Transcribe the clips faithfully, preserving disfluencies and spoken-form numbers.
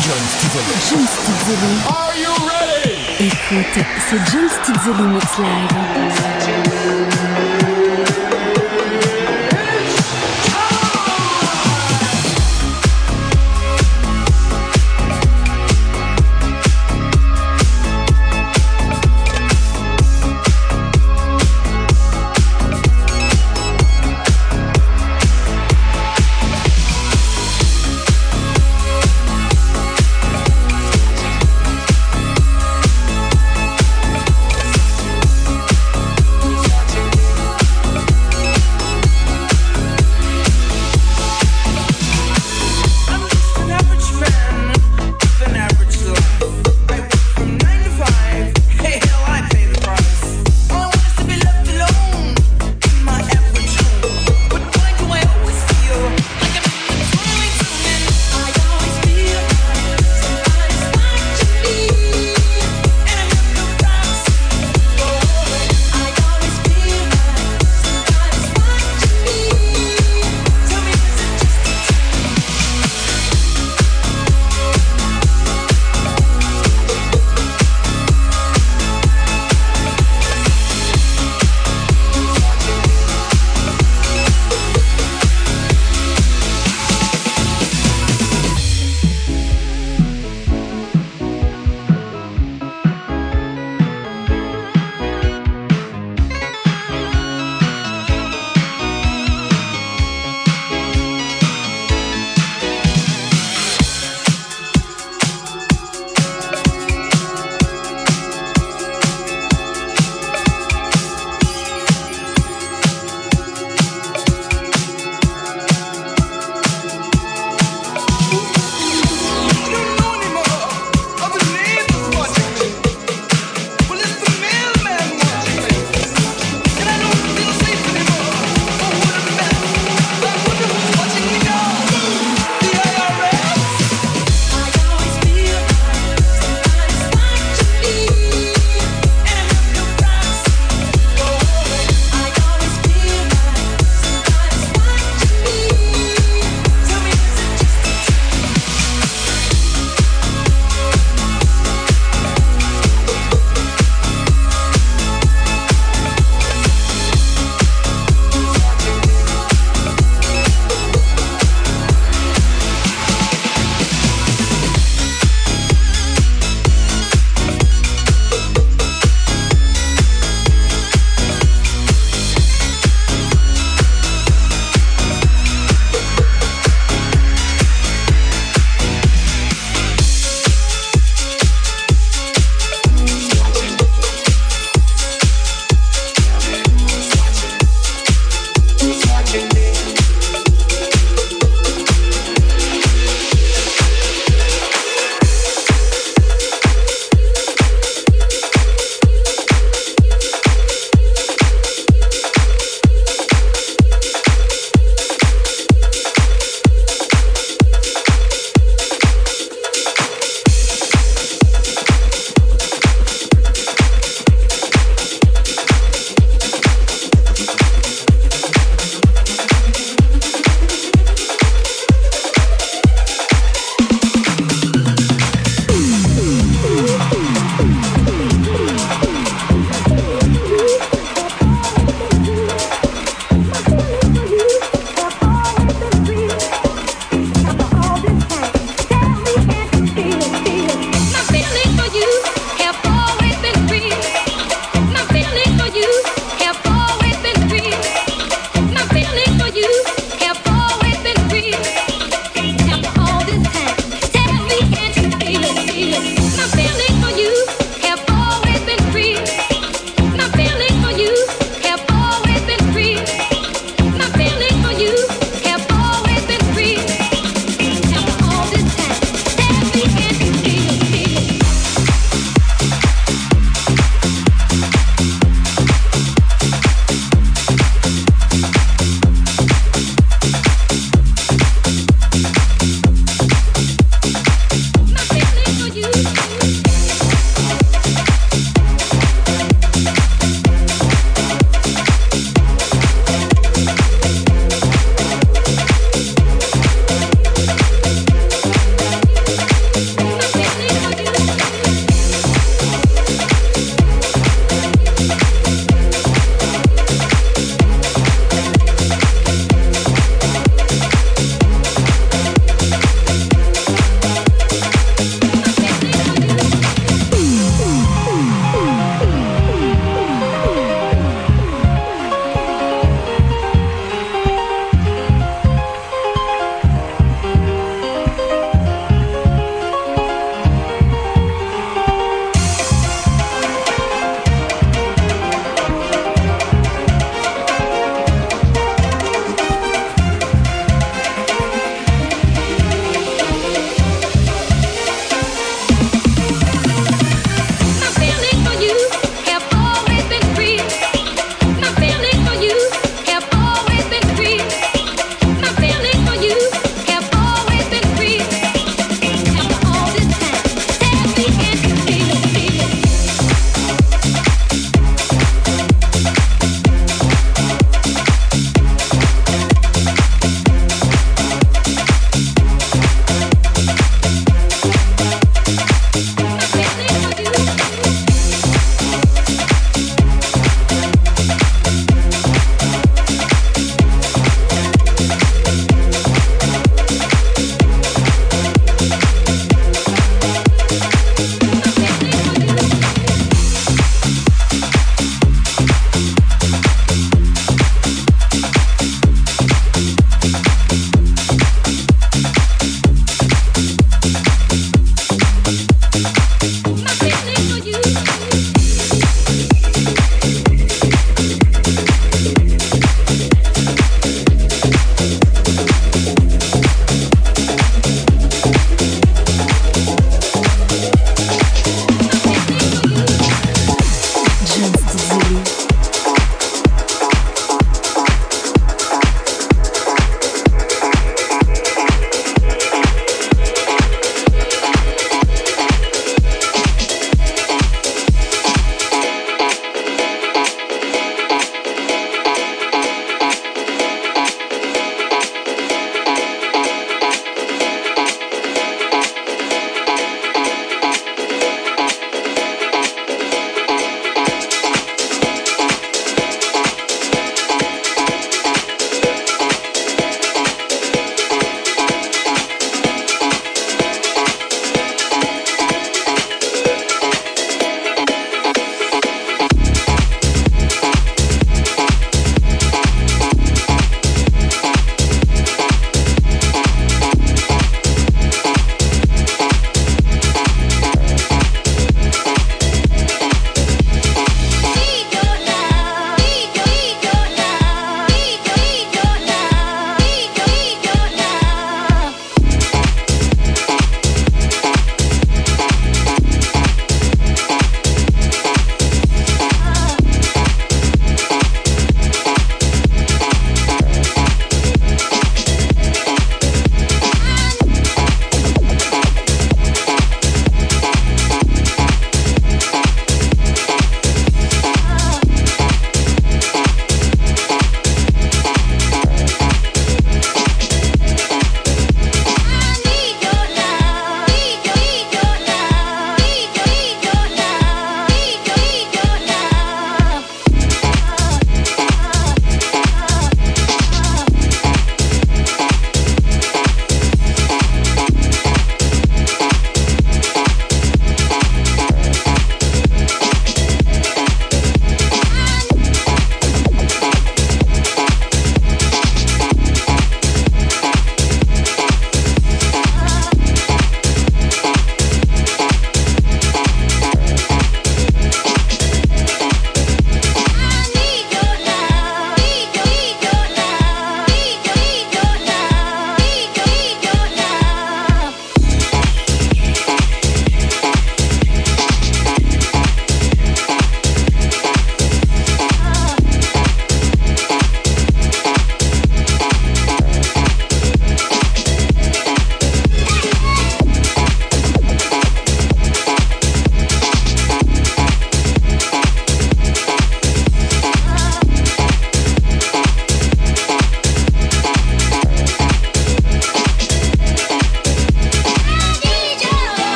John Stizzolo. John Stizzolo. Are you ready? Écoute, c'est John Stizzolo Mix Live.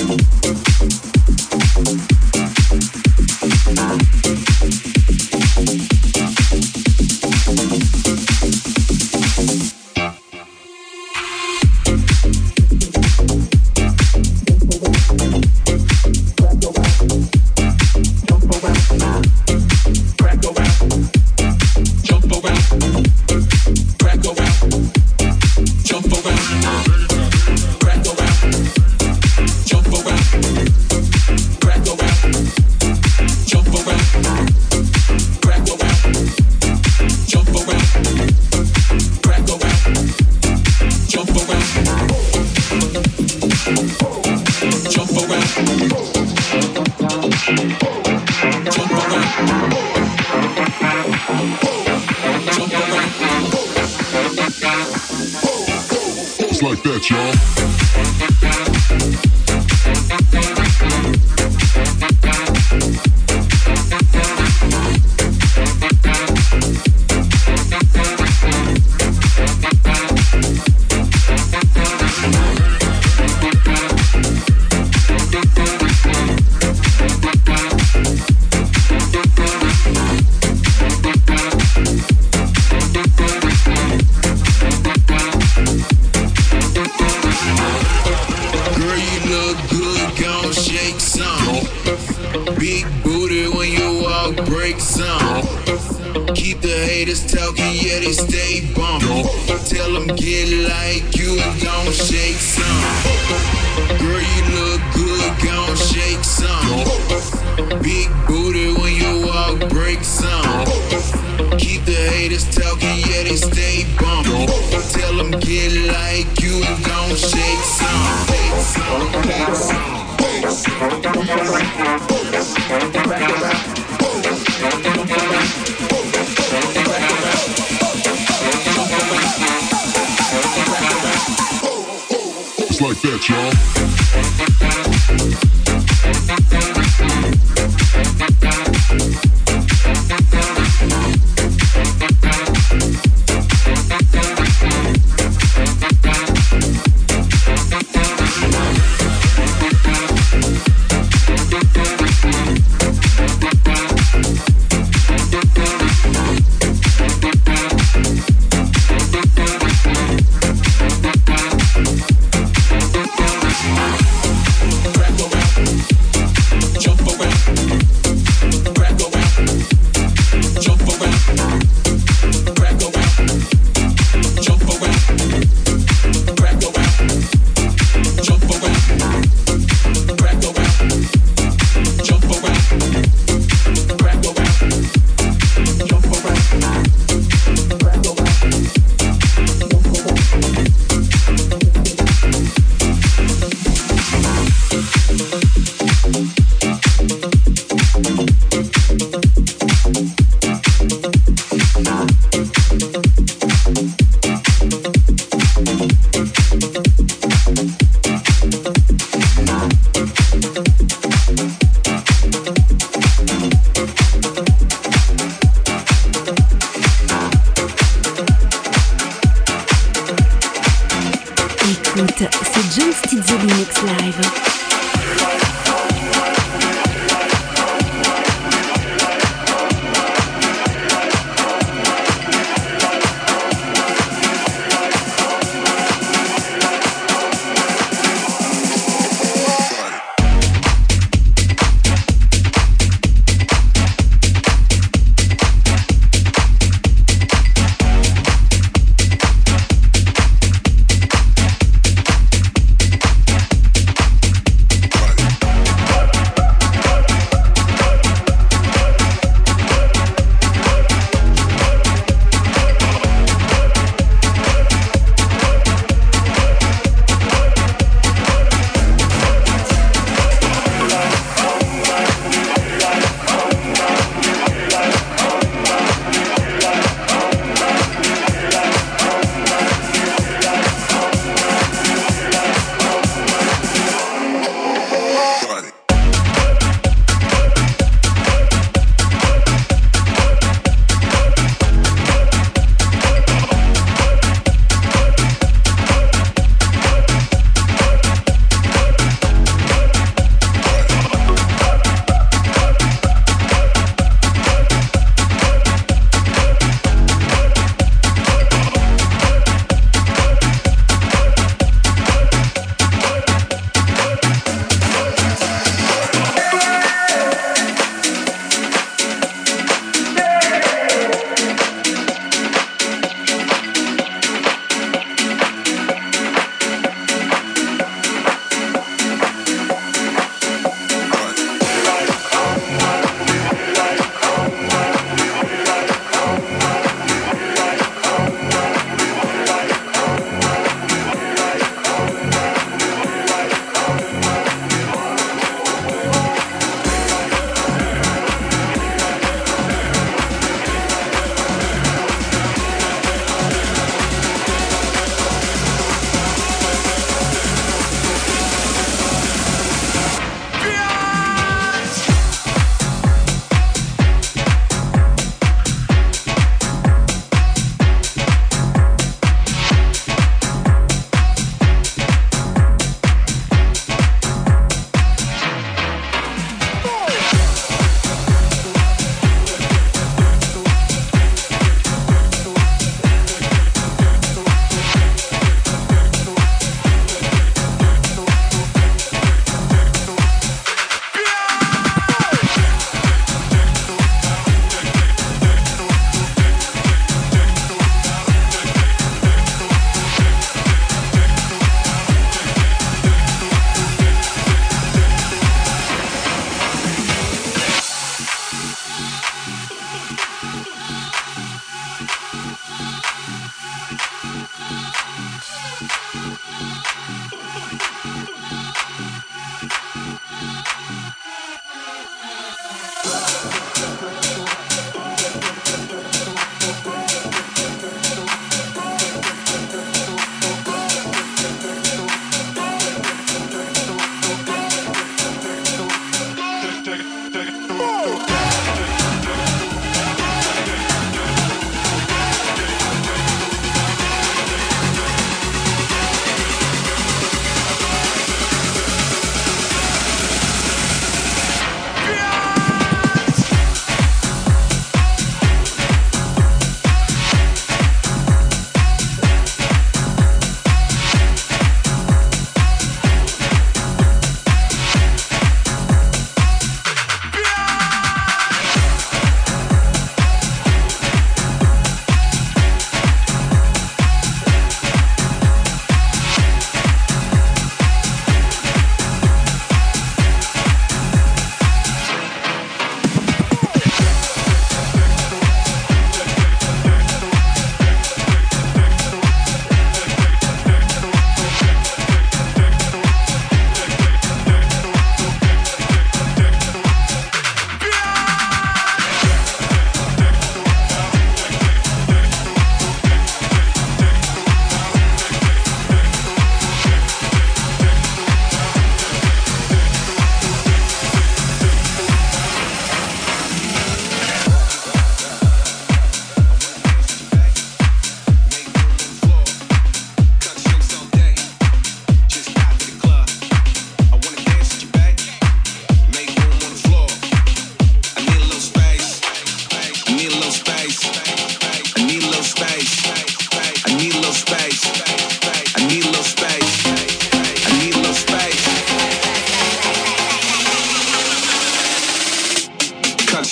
C'est John Stizzoli Mix Live.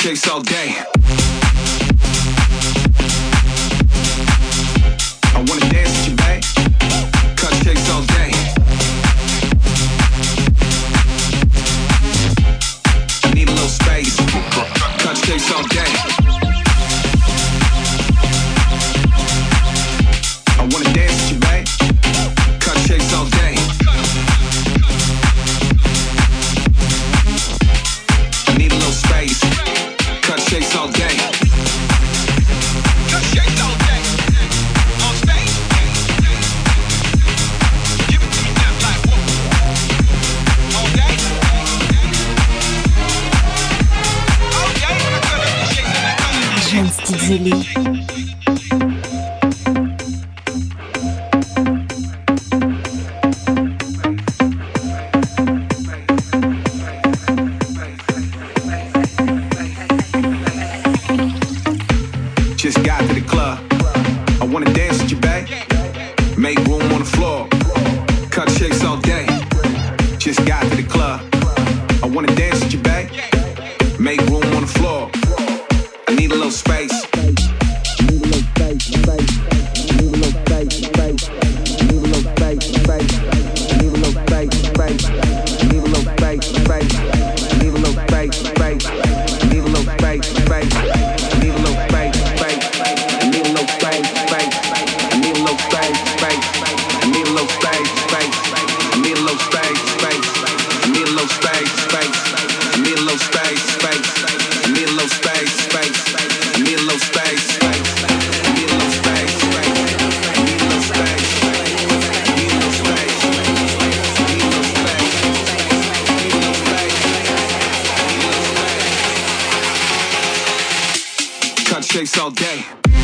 chase all day. I wanna dance with you, babe. Cut chase all day. I need a little space. Cut chase all day. I wanna dance with you, babe. Cut chase all day. I need a little space. Cut chase all day. Cut chase all day. On space. Give it to me now, like whoa. All day. All day when I cut up the shakes and I cut up the shakes. Jens Tizeli. Just got to the club. I wanna dance with you, babe. Make room on the floor. Cut chicks all day. Just got to the club. I wanna dance with you, babe. Make room on the floor. I need a little space. Need a little space, space. Need a little space, space. Need a little space, space. Need a little space, space. Need a little space, space. Need a little space, space. Need a little space, space. Need a little space, space. I need a little space, space. I need a little space, space. I need a little space, space. I need a little space, space. I need a little space, space. I need a little space, space. I need a little space, space. I need a little space, space. I need a little space, space. I need a little space, space. I need a little space, space. I need a little space, I need a little space. Cut shakes all day.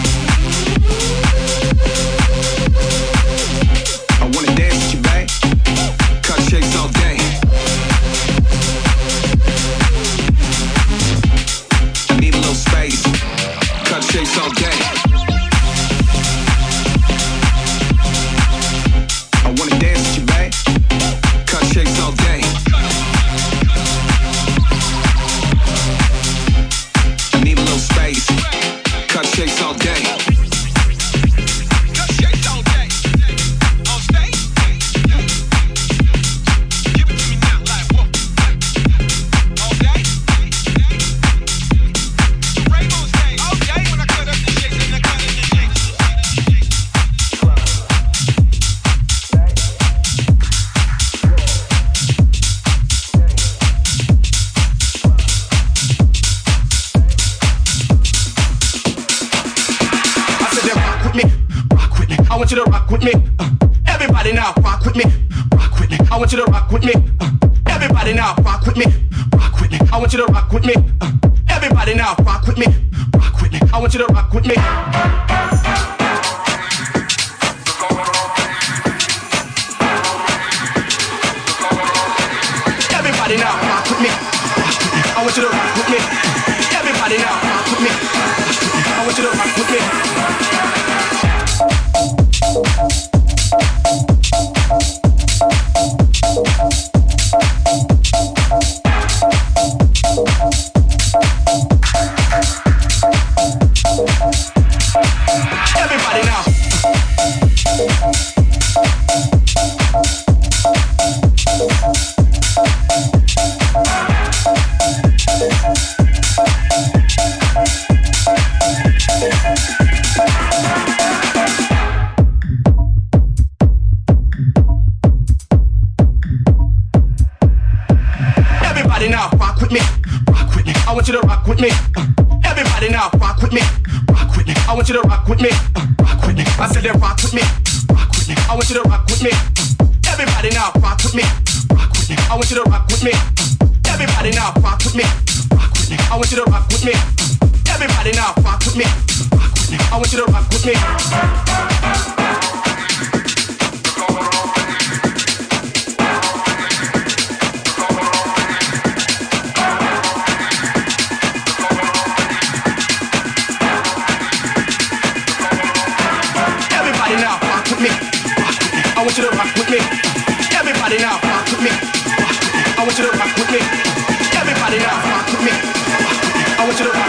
I wanna dance with you, babe. Cut shakes all day. I need a little space. Cut shakes all day. I wanna dance with you, babe. Cut shakes all day. I need a little space. Cut shakes all day. Cut shakes all day. On space. Give it to me now, like whoa. All day. The rainbow's day. All day when I cut up the shakes and I cut up the shakes. I said then rock with me, rock with me. I want you to rock with me. Uh, everybody now, rock with me, rock with me. I want you to rock with me. Uh, everybody now, rock with me, rock with me. I want you to rock with me. Uh, everybody now, rock with me, rock with me. I want you to rock with me. Everybody now, rock with me, rock with me. I want you to rock with me. Everybody now, rock with me, rock with me. I want you to rock with me. Everybody now. Everybody now, rock with me, rock with me. I want you to rock with me. Uh, everybody now, rock with me, rock with me. I want you to rock with me, uh, rock with me. I said then rock with me, rock with me. I want you to rock with me. Uh, everybody now, rock with me, rock with me. I want you to rock with me. Uh, everybody now, rock with me, rock with me. I want you to rock with me. Uh, everybody now, rock with me, rock with me. I want you to rock with me. I want you to rock with me. Everybody now, rock with me. I want you to rock with me. Everybody now, rock with me. I want you to rock with me.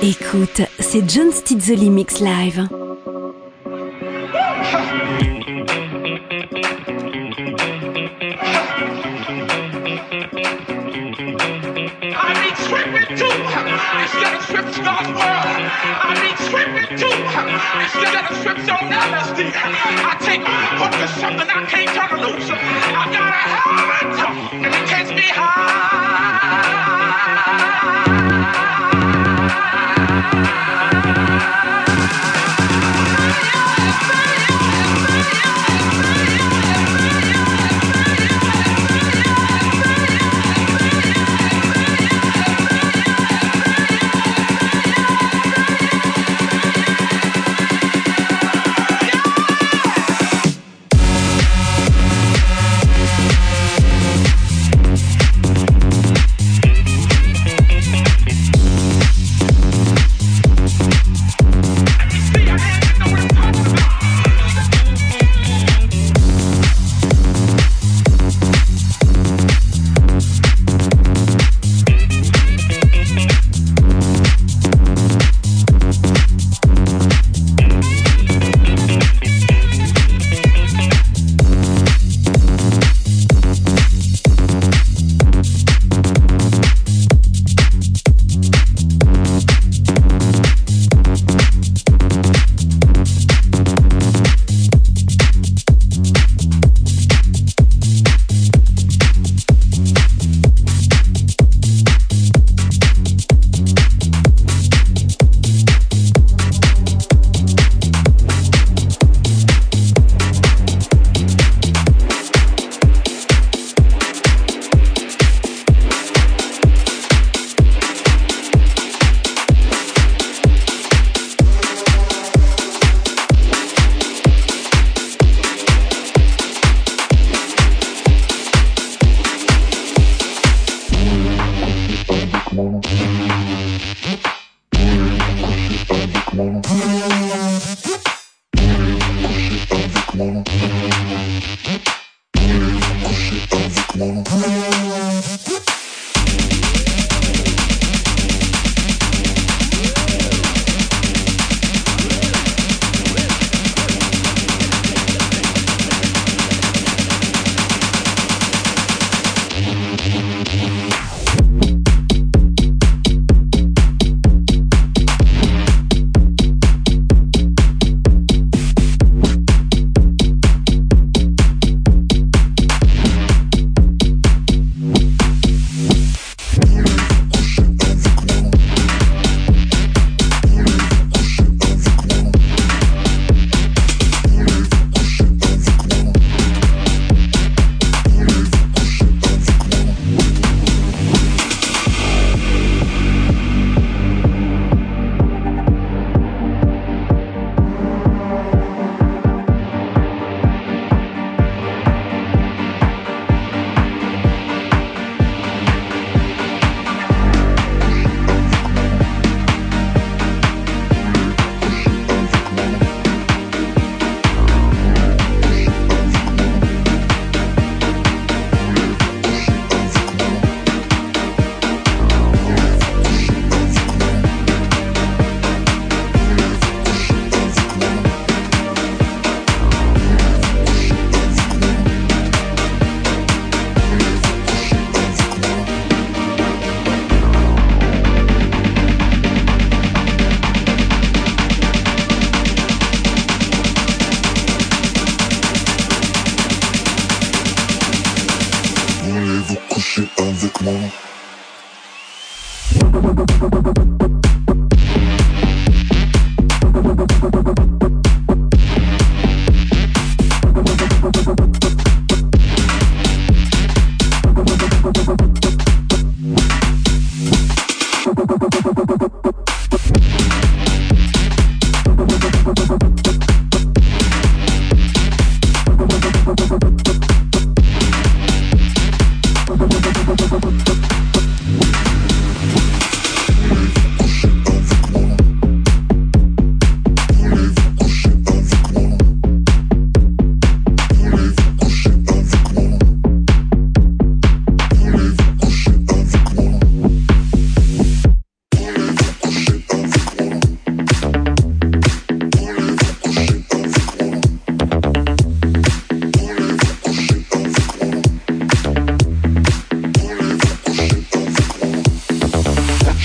Écoute, c'est John Stizzoli Mix Live. Instead of trips God's world, I need tripping too. Instead of trips on L S D, I take a hook or something I can't turn loose. I got a habit, and it takes me high.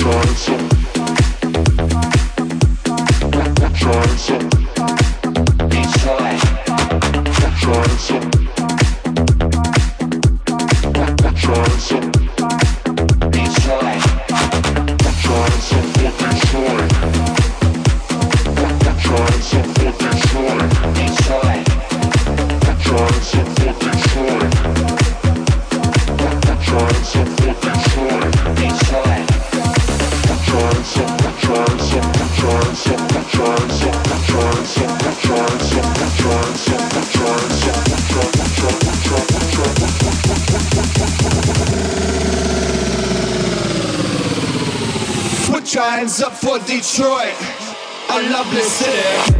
Hands up for Detroit, a lovely city.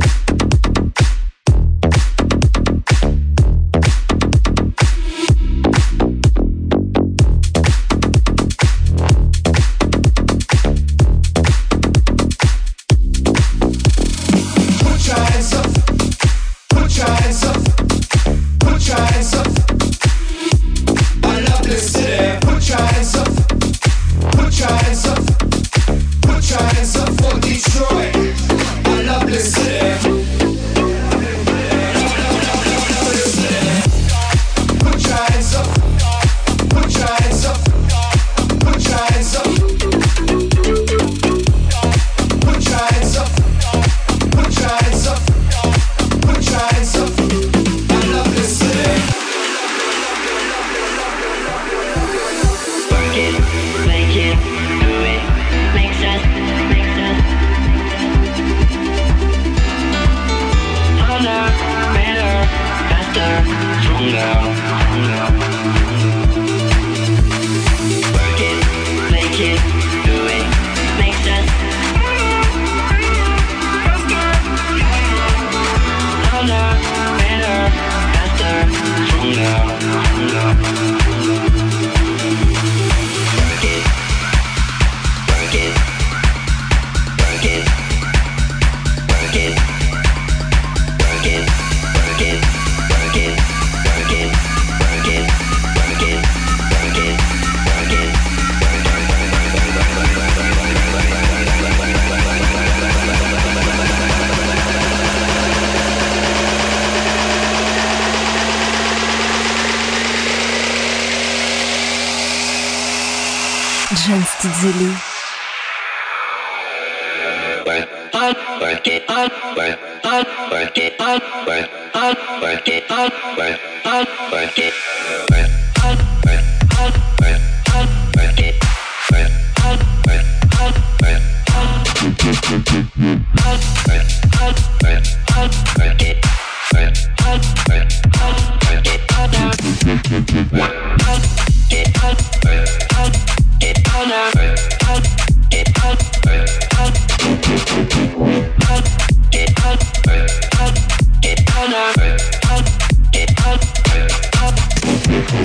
John Stizzeli. Work, hard, work it, hard, work, hard, work it, hard, work, hard, work it, hard, work, hard, work it, work, hard, work, hard, work, hard, work it, work, hard, work, hard, work, hard, hard, work, hard, work, hard, work it, work, hard, work, hard, work it, harder, work, hard, get hard, work, hard, get harder, work, hard, get hard, work, hard, hard, get hard, work, hard, get harder, work, hard, get hard, work, hard.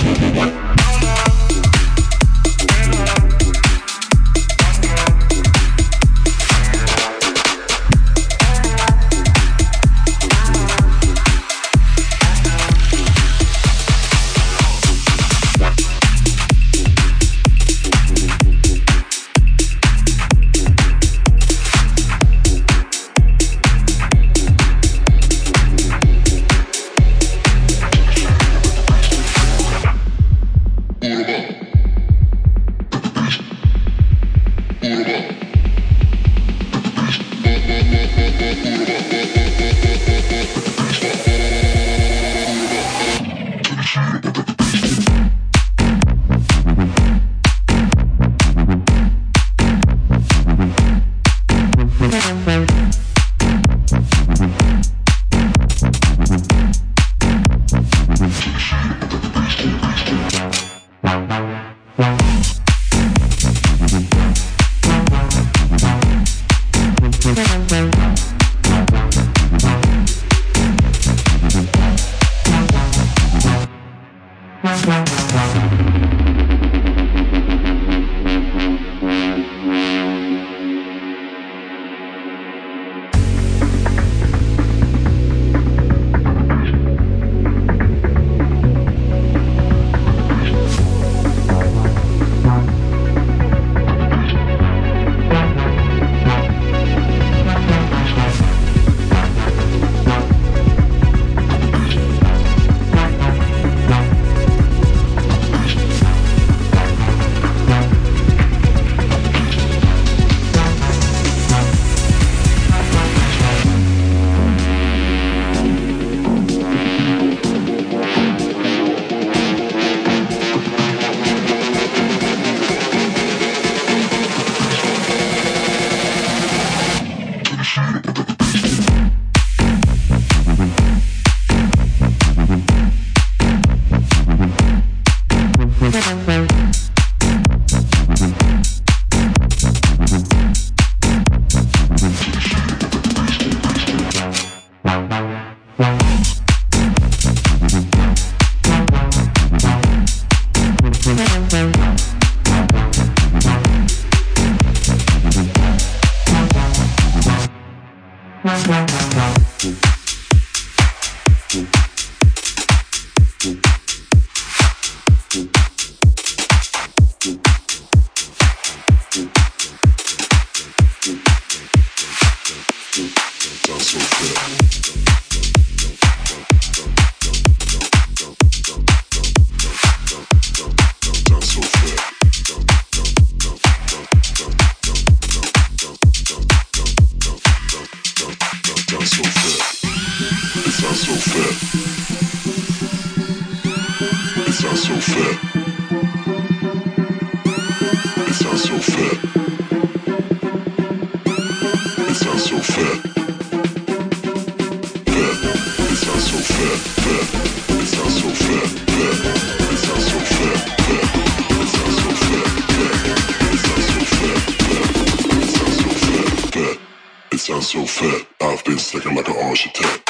sounds so fat. I've been sticking like an orange attack.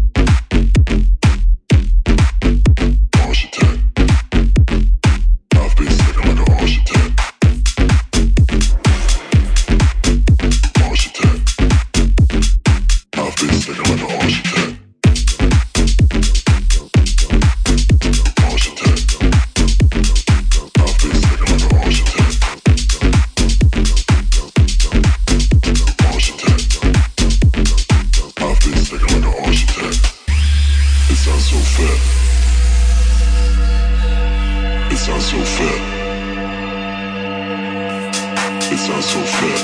Orange attack. I've been sticking like an orange attack. Orange attack. I've been sticking like an orange attack. Orange attack. I've been sticking like an orange attack. Orange attack. I've been sticking like an orange attack. It sounds so fat. It sounds so fat. It sounds so fat.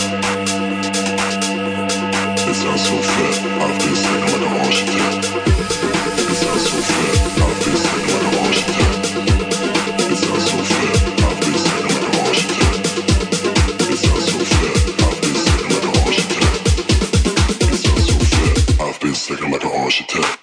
It sounds so fat. I've been sticking like an orange attack. It sounds so fat. I've been sticking like an orange attack. It sounds so fat. I've been sticking like an orange attack. It sounds so fat. I've been sticking like an orange attack. It sounds so fat. I've been sticking like an orange attack.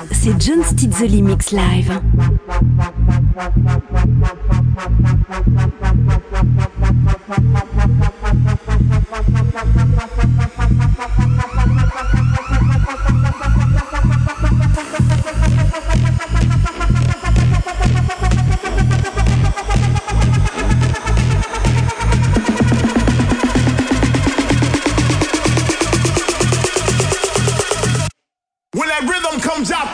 c'est John Stizzoli Mix Live. When that rhythm comes out.